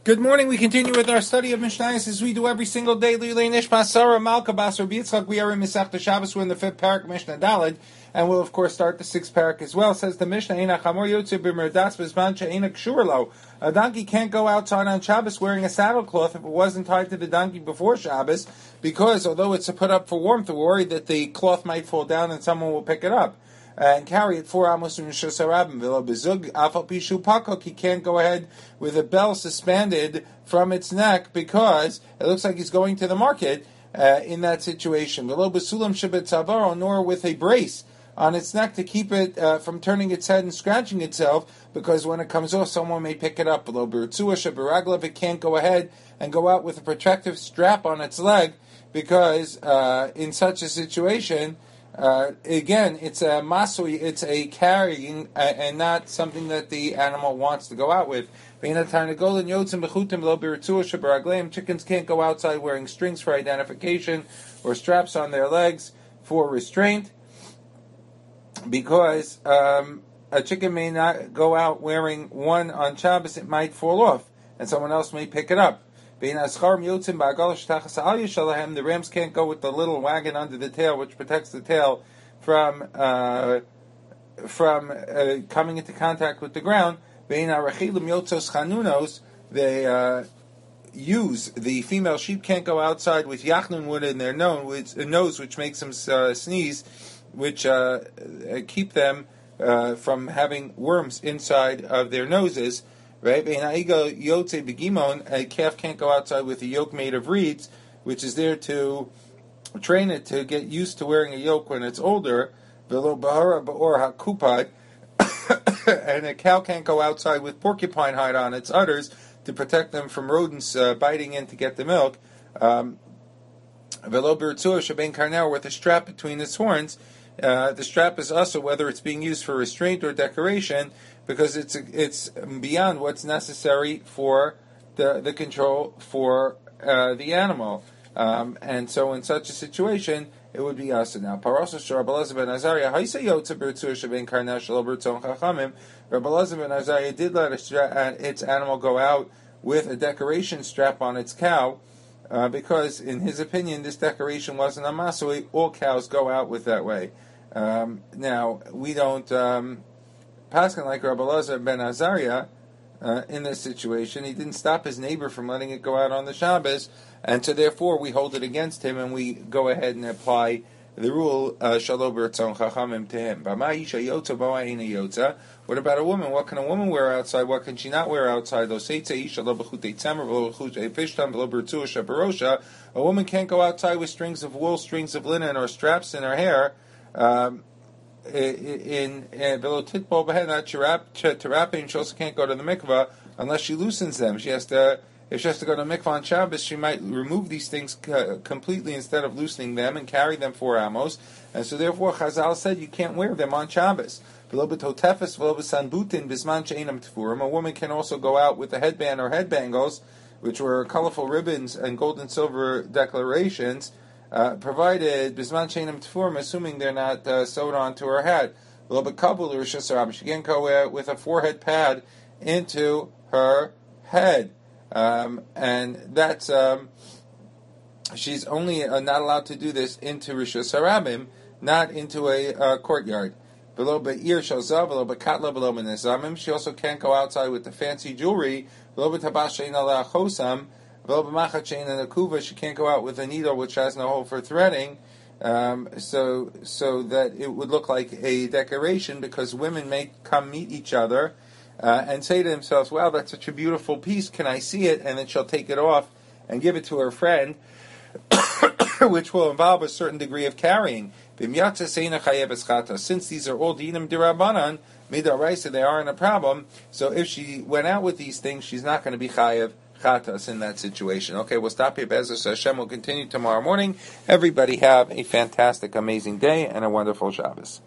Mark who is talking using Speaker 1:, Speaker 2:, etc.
Speaker 1: Good morning. We continue with our study of Mishnayos as we do every single day. Lilei Nishma Sarah Malka Bas Rabbi Yitzchak. We are in Masechta Shabbos. We're in the 5th parak, Mishnah Daled, and we'll of course start the 6th parak as well. It says the Mishnah, Eina Chamor Yotze B'Merdas B'Zman She'eina Kshur Lo. A donkey can't go outside on Shabbos wearing a saddlecloth if it wasn't tied to the donkey before Shabbos, because although it's put up for warmth, we're worried that the cloth might fall down and someone will pick it up and carry it 4 amos in Rishus Harabim. V'lo bezug afal pishu pakok. He can't go ahead with a bell suspended from its neck because it looks like he's going to the market in that situation. V'lo besulam shebetzavaro, nor with a brace on its neck to keep it from turning its head and scratching itself, because when it comes off, someone may pick it up. V'lo b'ritzua sheberaglav. It can't go ahead and go out with a protective strap on its leg, because in such a situation, again, it's a masui, it's a carrying, and not something that the animal wants to go out with. Chickens can't go outside wearing strings for identification or straps on their legs for restraint, because a chicken may not go out wearing one on Shabbos. It might fall off, and someone else may pick it up. The rams can't go with the little wagon under the tail, which protects the tail from coming into contact with the ground. They use the female sheep can't go outside with yachnun wood in their nose, which makes them sneeze, which keep them from having worms inside of their noses. Right? A calf can't go outside with a yoke made of reeds, which is there to train it to get used to wearing a yoke when it's older. And a cow can't go outside with porcupine hide on its udders to protect them from rodents biting in to get the milk. With a strap between its horns. The strap is also whether it's being used for restraint or decoration, because it's beyond what's necessary for the control for the animal, and so in such a situation it would be asa. Now, Rabbi Elazar ben Azariah did let its animal go out with a decoration strap on its cow, because in his opinion this decoration wasn't a masui. All cows go out with that way. Now, we don't paskin like Rabbi Elazar ben Azariah in this situation. He didn't stop his neighbor from letting it go out on the Shabbos, and so therefore we hold it against him, and we go ahead and apply the rule shalo b'ratzon chachamim to him. What about a woman? What can a woman wear outside? What can she not wear outside? A woman can't go outside with strings of wool, strings of linen, or straps in her hair. She also can't go to the mikvah unless she loosens them. If she has to go to mikvah on Shabbos, she might remove these things completely instead of loosening them and carry them 4 amos. And so therefore Chazal said you can't wear them on Shabbos. A woman can also go out with a headband or headbangles, which were colorful ribbons and gold and silver decorations, provided bisman sheinam tfurim, assuming they're not sewed onto her head. She can't go with a forehead pad into her head, and that's she's only not allowed to do this into Rishus Harabim, not into a courtyard. She also can't go outside with the fancy jewelry. She can't go out with a needle which has no hole for threading, so that it would look like a decoration, because women may come meet each other and say to themselves, wow, that's such a beautiful piece, can I see it? And then she'll take it off and give it to her friend, which will involve a certain degree of carrying. Since these are all dinim dirabanan, midaraisa, they aren't a problem, so if she went out with these things, she's not going to be chayev chatas in that situation. Okay, we'll stop here. Be'ezus Hashem, we'll continue tomorrow morning. Everybody have a fantastic, amazing day and a wonderful Shabbos.